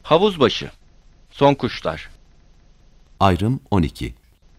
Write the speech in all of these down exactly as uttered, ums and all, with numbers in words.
Havuzbaşı. Son kuşlar. Ayrım on iki.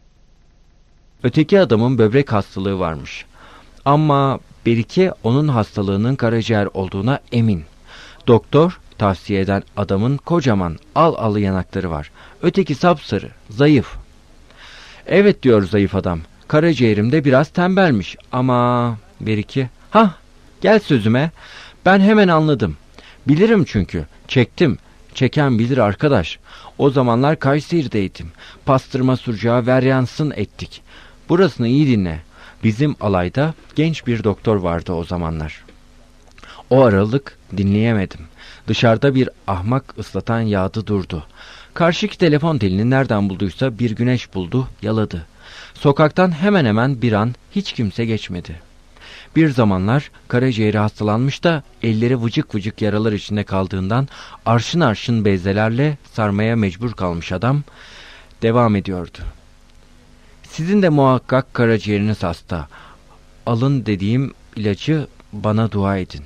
Öteki adamın böbrek hastalığı varmış. Ama Berike onun hastalığının karaciğer olduğuna emin. Doktor tavsiye eden adamın kocaman al alı yanakları var. Öteki sapsarı, zayıf. Evet diyor zayıf adam. Karaciğerimde biraz tembelmiş ama Berike. Hah, gel sözüme. Ben hemen anladım. Bilirim çünkü. Çektim. Çeken bilir arkadaş. O zamanlar Kayseri'deydim. Pastırma surcağı veryansın ettik. Burasını iyi dinle. Bizim alayda genç bir doktor vardı o zamanlar. O aralık dinleyemedim. Dışarıda bir ahmak ıslatan yağdı durdu. Karşıki telefon telini nereden bulduysa bir güneş buldu, yaladı. Sokaktan hemen hemen bir an hiç kimse geçmedi. Bir zamanlar karaciğeri hastalanmış da elleri vıcık vıcık yaralar içinde kaldığından arşın arşın bezelerle sarmaya mecbur kalmış adam devam ediyordu. Sizin de muhakkak karaciğeriniz hasta. Alın dediğim ilacı bana dua edin.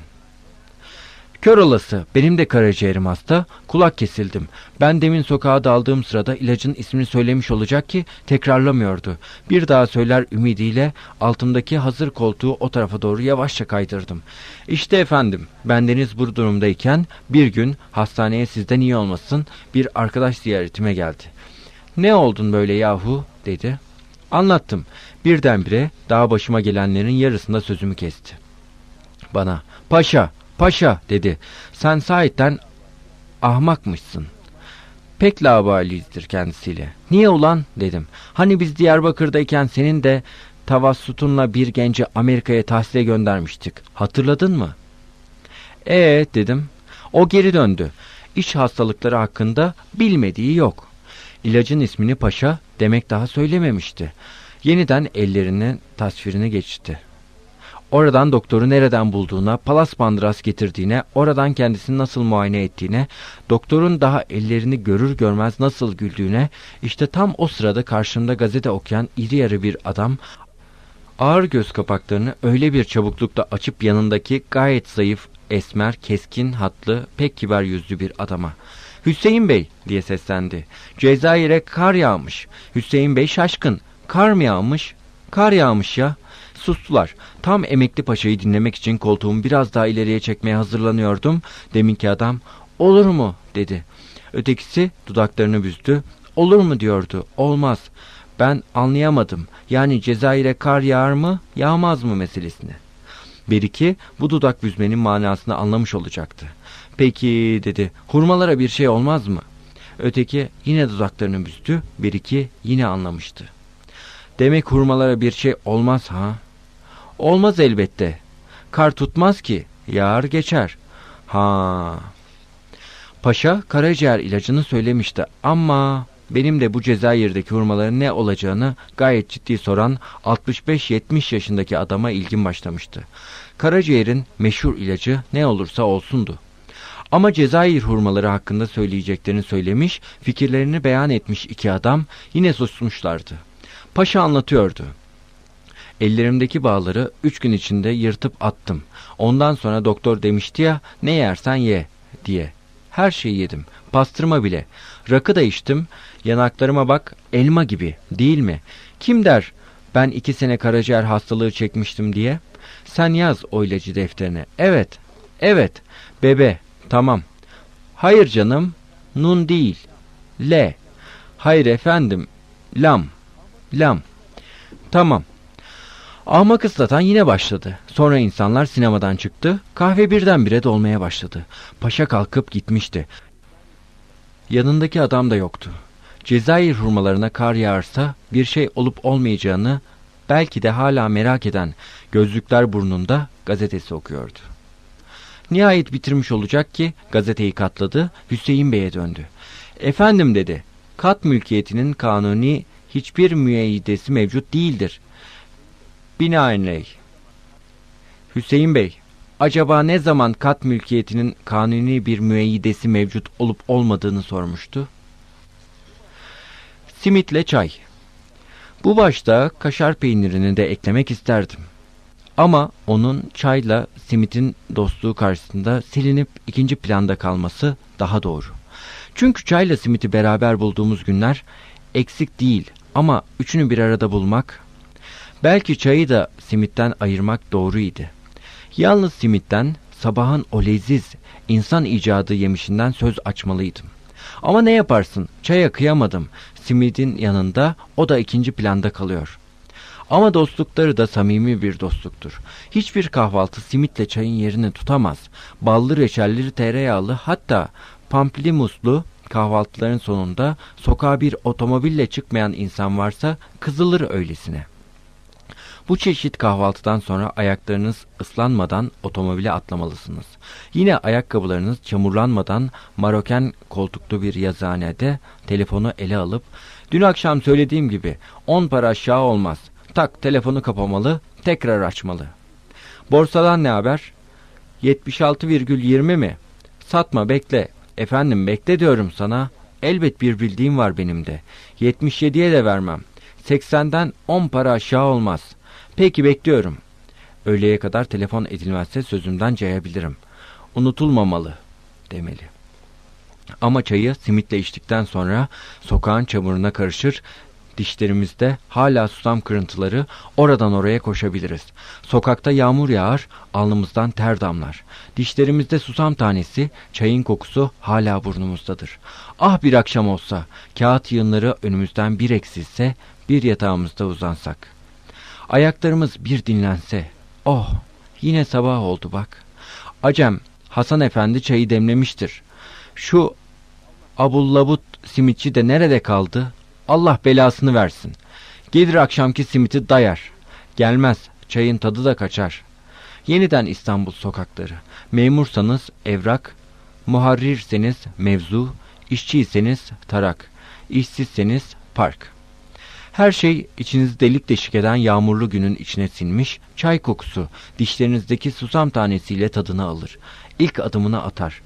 Kör olası, benim de karaciğerim hasta, kulak kesildim. Ben demin sokağa daldığım sırada ilacın ismini söylemiş olacak ki tekrarlamıyordu. Bir daha söyler ümidiyle altımdaki hazır koltuğu o tarafa doğru yavaşça kaydırdım. İşte efendim, bendeniz bu durumdayken bir gün hastaneye sizden iyi olmasın bir arkadaş ziyaretime geldi. Ne oldun böyle yahu dedi. Anlattım. Birdenbire daha başıma gelenlerin yarısında sözümü kesti. Bana paşa paşa dedi. Sen sahiden ahmakmışsın. Pek laubalidir kendisiyle. Niye ulan dedim. Hani biz Diyarbakır'dayken senin de tavassutunla bir genci Amerika'ya tahsile göndermiştik. Hatırladın mı? Ee dedim. O geri döndü. İç hastalıkları hakkında bilmediği yok. İlacın ismini paşa demek daha söylememişti. Yeniden ellerinin tasvirini geçti. Oradan doktoru nereden bulduğuna, palas bandras getirdiğine, oradan kendisini nasıl muayene ettiğine, doktorun daha ellerini görür görmez nasıl güldüğüne, işte tam o sırada karşımda gazete okuyan iri yarı bir adam, ağır göz kapaklarını öyle bir çabuklukla açıp yanındaki gayet zayıf, esmer, keskin hatlı, pek kibar yüzlü bir adama, "Hüseyin Bey" diye seslendi. "Cezayir'e kar yağmış." Hüseyin Bey şaşkın. "Kar mı yağmış?" "Kar yağmış ya." Sustular. Tam emekli paşayı dinlemek için koltuğumu biraz daha ileriye çekmeye hazırlanıyordum. Deminki adam "Olur mu?" dedi. Ötekisi dudaklarını büzdü. "Olur mu?" diyordu. "Olmaz." Ben anlayamadım. Yani Cezayir'e kar yağar mı, yağmaz mı meselesini. Beriki bu dudak büzmenin manasını anlamış olacaktı. "Peki" dedi. "Hurmalara bir şey olmaz mı?" Öteki yine dudaklarını büzdü. Beriki yine anlamıştı. "Demek hurmalara bir şey olmaz ha?" "Olmaz elbette. Kar tutmaz ki. Yağar geçer." "Ha." Paşa karaciğer ilacını söylemişti ama benim de bu Cezayir'deki hurmaların ne olacağını gayet ciddi soran altmış beş yetmiş yaşındaki adama ilgim başlamıştı. Karaciğerin meşhur ilacı ne olursa olsundu. Ama Cezayir hurmaları hakkında söyleyeceklerini söylemiş, fikirlerini beyan etmiş iki adam yine susmuşlardı. Paşa anlatıyordu. "Ellerimdeki bağları üç gün içinde yırtıp attım. Ondan sonra doktor demişti ya, ne yersen ye diye. Her şeyi yedim, pastırma bile. Rakı da içtim. Yanaklarıma bak, elma gibi değil mi? Kim der ben iki sene karaciğer hastalığı çekmiştim diye? Sen yaz o ilacı defterine. Evet, evet, bebe, tamam. Hayır canım, nun değil, le. Hayır efendim, lam, lam. Tamam." Ahmak ıslatan yine başladı. Sonra insanlar sinemadan çıktı. Kahve birdenbire dolmaya başladı. Paşa kalkıp gitmişti. Yanındaki adam da yoktu. Cezayir hurmalarına kar yağarsa bir şey olup olmayacağını belki de hala merak eden gözlükler burnunda gazetesi okuyordu. Nihayet bitirmiş olacak ki gazeteyi katladı, Hüseyin Bey'e döndü. "Efendim" dedi, "kat mülkiyetinin kanuni hiçbir müeyyidesi mevcut değildir. Binaenaleyh." "Hüseyin Bey, acaba ne zaman kat mülkiyetinin kanuni bir müeyyidesi mevcut olup olmadığını sormuştu. Simitle çay. Bu başta kaşar peynirini de eklemek isterdim. Ama onun çayla simitin dostluğu karşısında silinip ikinci planda kalması daha doğru. Çünkü çayla simiti beraber bulduğumuz günler eksik değil ama üçünü bir arada bulmak, belki çayı da simitten ayırmak doğruydu. Yalnız simitten, sabahın o leziz, insan icadı yemişinden söz açmalıydım. Ama ne yaparsın, çaya kıyamadım. Simidin yanında o da ikinci planda kalıyor. Ama dostlukları da samimi bir dostluktur. Hiçbir kahvaltı simitle çayın yerini tutamaz. Ballı, reçelli, tereyağlı, hatta pamplimuslu kahvaltıların sonunda sokağa bir otomobille çıkmayan insan varsa kızılır öylesine. Bu çeşit kahvaltıdan sonra ayaklarınız ıslanmadan otomobile atlamalısınız. Yine ayakkabılarınız çamurlanmadan Maroken koltuklu bir yazıhanede telefonu ele alıp, dün akşam söylediğim gibi on para aşağı olmaz. Tak, telefonu kapamalı, tekrar açmalı. Borsadan ne haber? yetmiş altı virgül yirmi mi? Satma, bekle. Efendim, bekle diyorum sana. Elbet bir bildiğim var benim de. yetmiş yediye de vermem. seksenden on para aşağı olmaz. Peki, bekliyorum. Öğleye kadar telefon edilmezse sözümden cayabilirim. Unutulmamalı demeli. Ama çayı simitle içtikten sonra sokağın çamuruna karışır, dişlerimizde hala susam kırıntıları, oradan oraya koşabiliriz. Sokakta yağmur yağar, alnımızdan ter damlar. Dişlerimizde susam tanesi, çayın kokusu hala burnumuzdadır. Ah, bir akşam olsa, kağıt yığınları önümüzden bir eksilse, bir yatağımızda uzansak. Ayaklarımız bir dinlense. Oh, yine sabah oldu bak. Acem, Hasan Efendi çayı demlemiştir. Şu abullabut simitçi de nerede kaldı? Allah belasını versin. Gelir akşamki simiti dayar. Gelmez, çayın tadı da kaçar. Yeniden İstanbul sokakları. Memursanız evrak, muharrirseniz mevzu, işçiyseniz tarak, işsizseniz park. Her şey içinizi delik deşik eden yağmurlu günün içine sinmiş, çay kokusu dişlerinizdeki susam tanesiyle tadını alır. İlk adımını atar.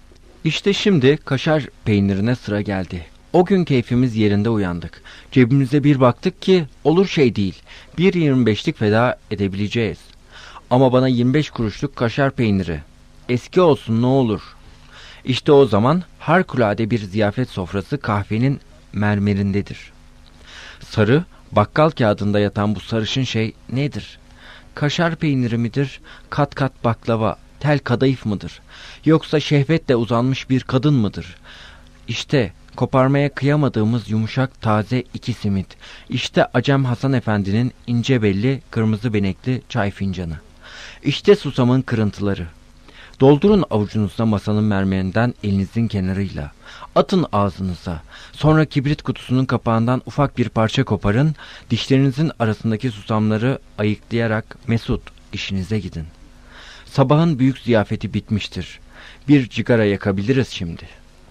İşte şimdi kaşar peynirine sıra geldi. O gün keyfimiz yerinde uyandık. Cebimize bir baktık ki olur şey değil. Bir yirmi beşlik feda edebileceğiz. Ama bana yirmi beş kuruşluk kaşar peyniri. Eski olsun ne olur. İşte o zaman harikulade bir ziyafet sofrası kahvenin mermerindedir. Sarı, bakkal kağıdında yatan bu sarışın şey nedir? Kaşar peyniri midir? Kat kat baklava, tel kadayıf mıdır? Yoksa şehvetle uzanmış bir kadın mıdır? İşte koparmaya kıyamadığımız yumuşak taze iki simit. İşte Acem Hasan Efendi'nin ince belli kırmızı benekli çay fincanı. İşte susamın kırıntıları. Doldurun avucunuzda masanın mermerinden elinizin kenarıyla. Atın ağzınıza. Sonra kibrit kutusunun kapağından ufak bir parça koparın. Dişlerinizin arasındaki susamları ayıklayarak mesut işinize gidin. Sabahın büyük ziyafeti bitmiştir. Bir cigara yakabiliriz şimdi.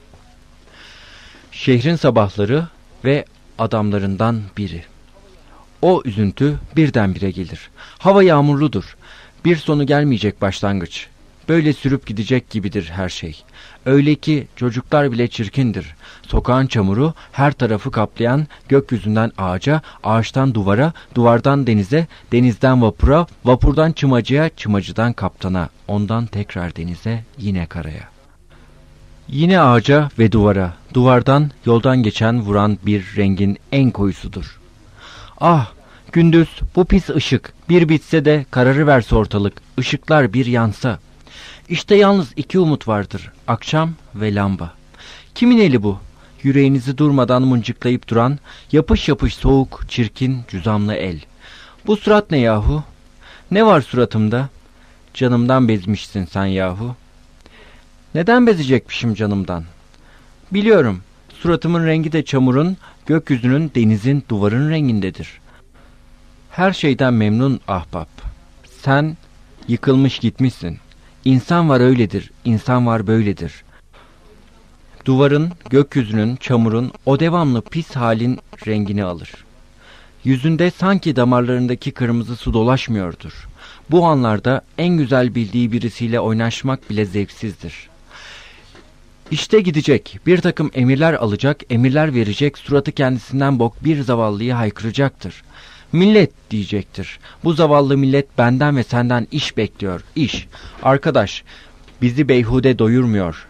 Şehrin sabahları ve adamlarından biri. O üzüntü birdenbire gelir. Hava yağmurludur. Bir sonu gelmeyecek başlangıç. Böyle sürüp gidecek gibidir her şey. Öyle ki çocuklar bile çirkindir. Sokağın çamuru her tarafı kaplayan, gökyüzünden ağaca, ağaçtan duvara, duvardan denize, denizden vapura, vapurdan çımacıya, çımacıdan kaptana, ondan tekrar denize, yine karaya. Yine ağaca ve duvara, duvardan yoldan geçen vuran bir rengin en koyusudur. Ah, gündüz bu pis ışık, bir bitse de kararıverse ortalık, ışıklar bir yansa. İşte yalnız iki umut vardır, akşam ve lamba. Kimin eli bu? Yüreğinizi durmadan mıncıklayıp duran, yapış yapış soğuk, çirkin, cüzamlı el. Bu surat ne yahu? Ne var suratımda? Canımdan bezmişsin sen yahu. Neden bezecekmişim canımdan? Biliyorum, suratımın rengi de çamurun, gökyüzünün, denizin, duvarın rengindedir. Her şeyden memnun ahbap. Sen yıkılmış gitmişsin. İnsan var öyledir, insan var böyledir. Duvarın, gökyüzünün, çamurun o devamlı pis halin rengini alır. Yüzünde sanki damarlarındaki kırmızı su dolaşmıyordur. Bu anlarda en güzel bildiği birisiyle oynaşmak bile zevksizdir. İşte gidecek, bir takım emirler alacak, emirler verecek, suratı kendisinden bok bir zavallıyı haykıracaktır. Millet diyecektir. Bu zavallı millet benden ve senden iş bekliyor, iş. Arkadaş, bizi beyhude doyurmuyor.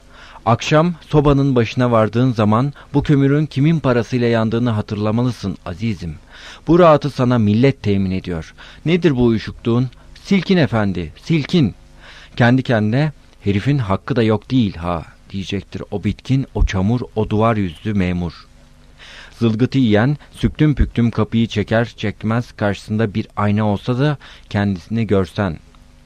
Akşam sobanın başına vardığın zaman bu kömürün kimin parasıyla yandığını hatırlamalısın azizim. Bu rahatı sana millet temin ediyor. Nedir bu uyuşukluğun? Silkin efendi, silkin. Kendi kendine herifin hakkı da yok değil ha diyecektir o bitkin, o çamur, o duvar yüzlü memur. Zılgıtı yiyen süktüm püktüm kapıyı çeker çekmez karşısında bir ayna olsa da kendisini görsen.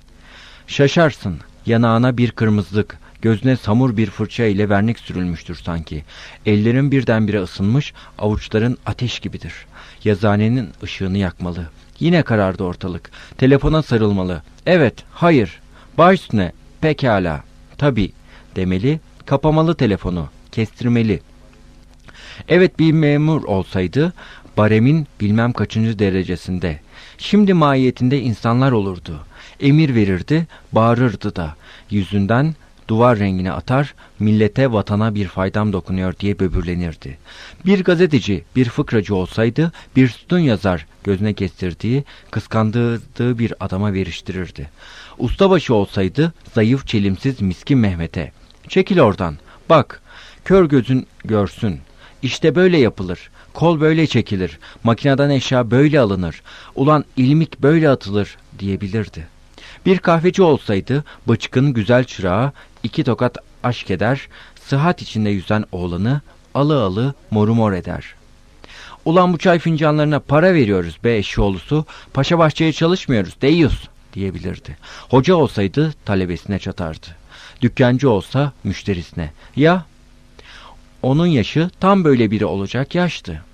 Şaşarsın, yanağına bir kırmızılık, gözüne samur bir fırça ile vernik sürülmüştür sanki. Ellerin birdenbire ısınmış, avuçların ateş gibidir. Yazıhanenin ışığını yakmalı. Yine karardı ortalık. Telefona sarılmalı. Evet, hayır, baş üstüne, pekala, tabii demeli, kapamalı telefonu, kestirmeli. Evet, bir memur olsaydı, baremin bilmem kaçıncı derecesinde. Şimdi mahiyetinde insanlar olurdu. Emir verirdi, bağırırdı da. Yüzünden duvar rengine atar, millete, vatana bir faydam dokunuyor diye böbürlenirdi. Bir gazeteci, bir fıkracı olsaydı, bir sütun yazar, gözüne kestirdiği, kıskandığı bir adama veriştirirdi. Ustabaşı olsaydı, zayıf, çelimsiz, miskin Mehmet'e. Çekil oradan, bak, kör gözün görsün. İşte böyle yapılır, kol böyle çekilir, makineden eşya böyle alınır, ulan ilmik böyle atılır diyebilirdi. Bir kahveci olsaydı, bıçkın güzel çırağı, iki tokat aşk eder, sıhhat içinde yüzen oğlanı, alı alı moru mor eder. Ulan bu çay fincanlarına para veriyoruz be eşşoğlusu, paşa bahçeye çalışmıyoruz, deyiz diyebilirdi. Hoca olsaydı talebesine çatardı. Dükkancı olsa müşterisine. Ya, onun yaşı tam böyle biri olacak yaştı.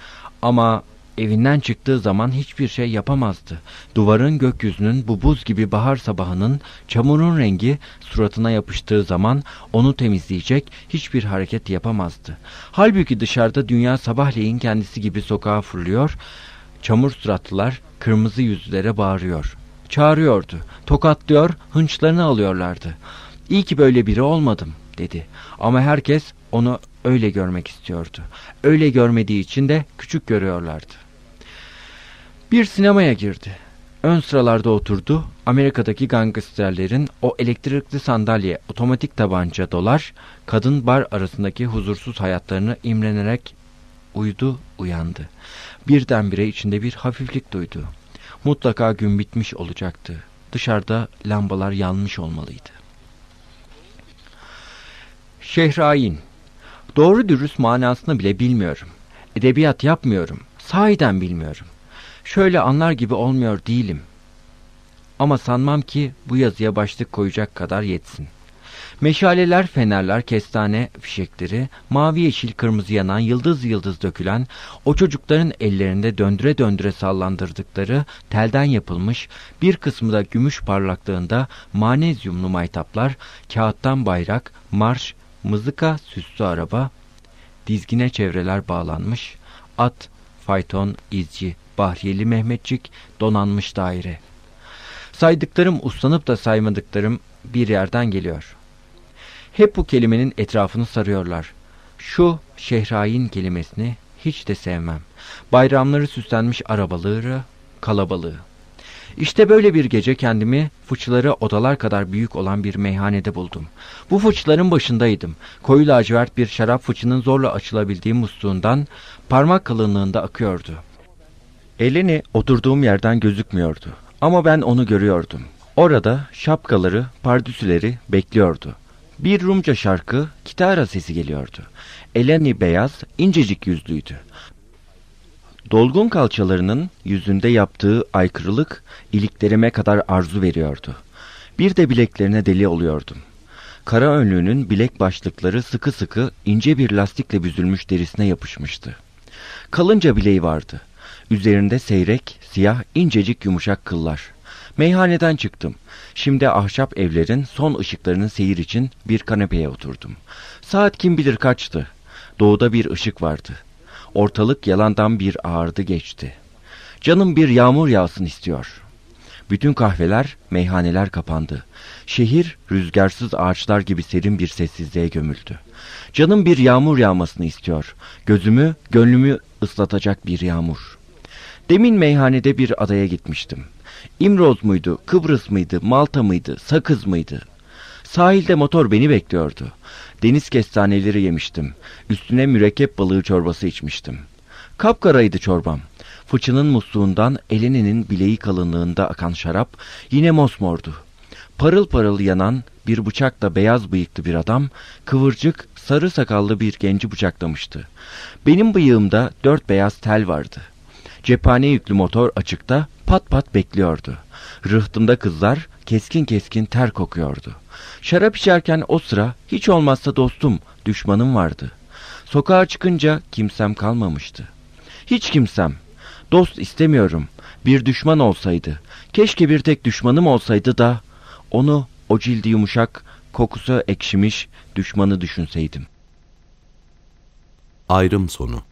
Ama evinden çıktığı zaman hiçbir şey yapamazdı. Duvarın, gökyüzünün, bu buz gibi bahar sabahının, çamurun rengi suratına yapıştığı zaman onu temizleyecek hiçbir hareket yapamazdı. Halbuki dışarıda dünya sabahleyin kendisi gibi sokağa fırlıyor, çamur suratlılar kırmızı yüzlülere bağırıyor. Çağırıyordu, tokatlıyor, hınçlarını alıyorlardı. İyi ki böyle biri olmadım dedi. Ama herkes onu öyle görmek istiyordu. Öyle görmediği için de küçük görüyorlardı. Bir sinemaya girdi. Ön sıralarda oturdu. Amerika'daki gangsterlerin o elektrikli sandalye, otomatik tabanca, dolar, kadın bar arasındaki huzursuz hayatlarını imrenerek uyudu, uyandı. Birdenbire içinde bir hafiflik duydu. Mutlaka gün bitmiş olacaktı. Dışarıda lambalar yanmış olmalıydı. Şehrayin. Doğru dürüst manasını bile bilmiyorum. Edebiyat yapmıyorum. Sahiden bilmiyorum. Şöyle anlar gibi olmuyor değilim. Ama sanmam ki bu yazıya başlık koyacak kadar yetsin. Meşaleler, fenerler, kestane fişekleri, mavi yeşil kırmızı yanan, yıldız yıldız dökülen, o çocukların ellerinde döndüre döndüre sallandırdıkları telden yapılmış, bir kısmı da gümüş parlaklığında manezyumlu maytaplar, kağıttan bayrak, marş, mızıka, süslü araba, dizgine çevreler bağlanmış, at, fayton, izci, Bahriyeli Mehmetçik, donanmış daire. Saydıklarım, uslanıp da saymadıklarım bir yerden geliyor. Hep bu kelimenin etrafını sarıyorlar. Şu Şehrayin kelimesini hiç de sevmem. Bayramları süslenmiş arabaları, kalabalığı. İşte böyle bir gece kendimi fıçıları odalar kadar büyük olan bir meyhanede buldum. Bu fıçıların başındaydım. Koyu lacivert bir şarap fıçının zorla açılabildiği musluğundan parmak kalınlığında akıyordu. Eleni oturduğum yerden gözükmüyordu. Ama ben onu görüyordum. Orada şapkaları, pardüsüleri bekliyordu. Bir Rumca şarkı, kitara sesi geliyordu. Eleni beyaz, incecik yüzlüydü. Dolgun kalçalarının yüzünde yaptığı aykırılık iliklerime kadar arzu veriyordu. Bir de bileklerine deli oluyordum. Kara önlüğünün bilek başlıkları sıkı sıkı ince bir lastikle büzülmüş derisine yapışmıştı. Kalınca bileği vardı. Üzerinde seyrek, siyah, incecik yumuşak kıllar. Meyhaneden çıktım. Şimdi ahşap evlerin son ışıklarının seyir için bir kanepeye oturdum. Saat kim bilir kaçtı. Doğuda bir ışık vardı. Ortalık yalandan bir ağırdı geçti. Canım bir yağmur yağsın istiyor. Bütün kahveler, meyhaneler kapandı. Şehir rüzgarsız ağaçlar gibi serin bir sessizliğe gömüldü. Canım bir yağmur yağmasını istiyor. Gözümü, gönlümü ıslatacak bir yağmur. Demin meyhanede bir adaya gitmiştim. İmroz muydu, Kıbrıs mıydı, Malta mıydı, Sakız mıydı? Sahilde motor beni bekliyordu. Deniz kestaneleri yemiştim. Üstüne mürekkep balığı çorbası içmiştim. Kapkaraydı çorbam. Fıçının musluğundan Eleni'nin bileği kalınlığında akan şarap yine mosmordu. Parıl parıl yanan bir bıçakla beyaz bıyıklı bir adam, kıvırcık, sarı sakallı bir genci bıçaklamıştı. Benim bıyığımda dört beyaz tel vardı. Cephane yüklü motor açıkta pat pat bekliyordu. Rıhtımda kızlar keskin keskin ter kokuyordu. Şarap içerken o sıra hiç olmazsa dostum, düşmanım vardı. Sokağa çıkınca kimsem kalmamıştı. Hiç kimsem. Dost istemiyorum. Bir düşman olsaydı. Keşke bir tek düşmanım olsaydı da onu, o cildi yumuşak, kokusu ekşimiş düşmanı düşünseydim. Ayrım sonu.